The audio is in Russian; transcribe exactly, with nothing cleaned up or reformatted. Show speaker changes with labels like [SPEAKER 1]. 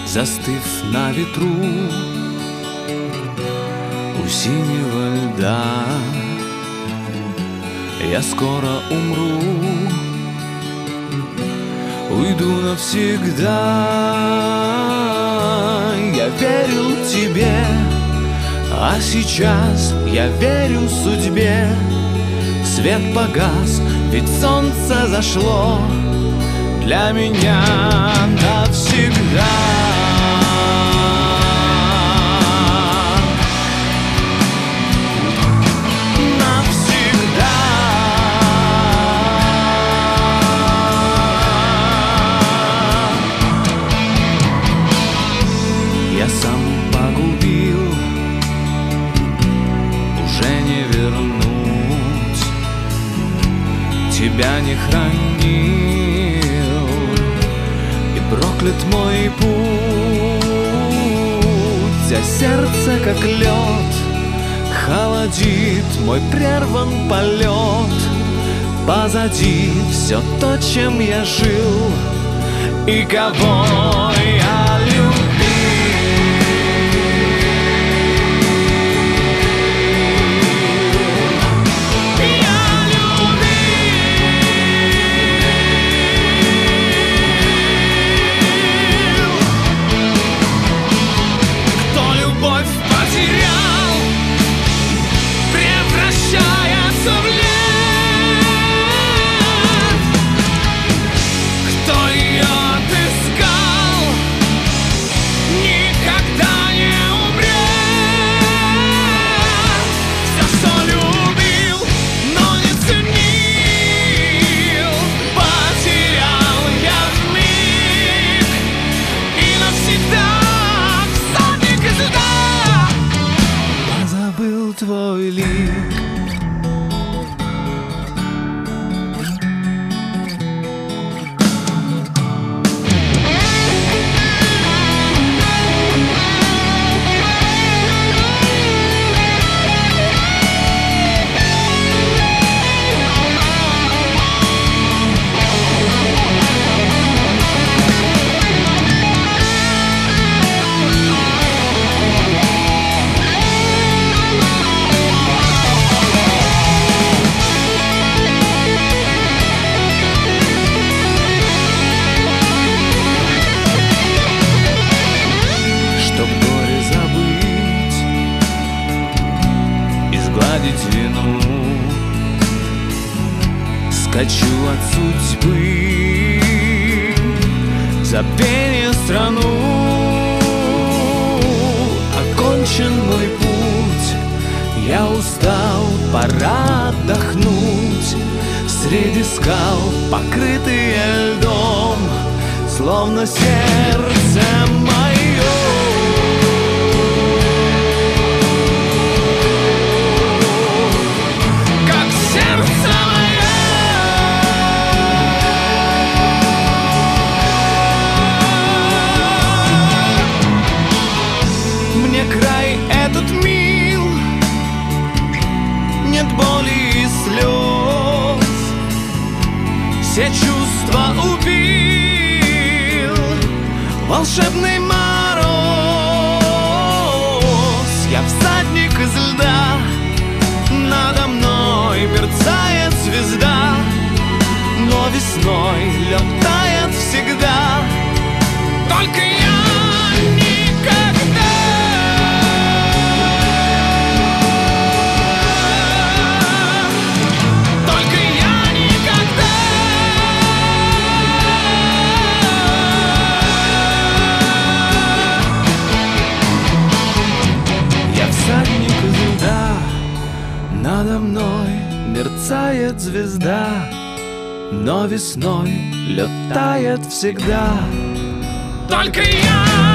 [SPEAKER 1] застыв на ветру у синего льда. Я скоро умру, уйду навсегда. Я верил тебе, а сейчас я верю судьбе. Свет погас, ведь солнце зашло для меня навсегда. Я сам погубил, уже не вернуть. Тебя не хранил, и проклят мой путь. А сердце, как лед, холодит мой прерван полет. Позади все то, чем я жил и кого я любил. Твой лик. Гладить вину, скачу от судьбы за пение страну. Окончен мой путь, я устал, пора отдохнуть. Среди скал, покрытые льдом, словно сердце мое. Край этот мил, нет боли и слез. Все чувства убил волшебный мороз. Я всадник из льда, надо мной мерцает звезда. Но весной лед тает всегда, только я надо мной мерцает звезда, но весной лед тает всегда, только я.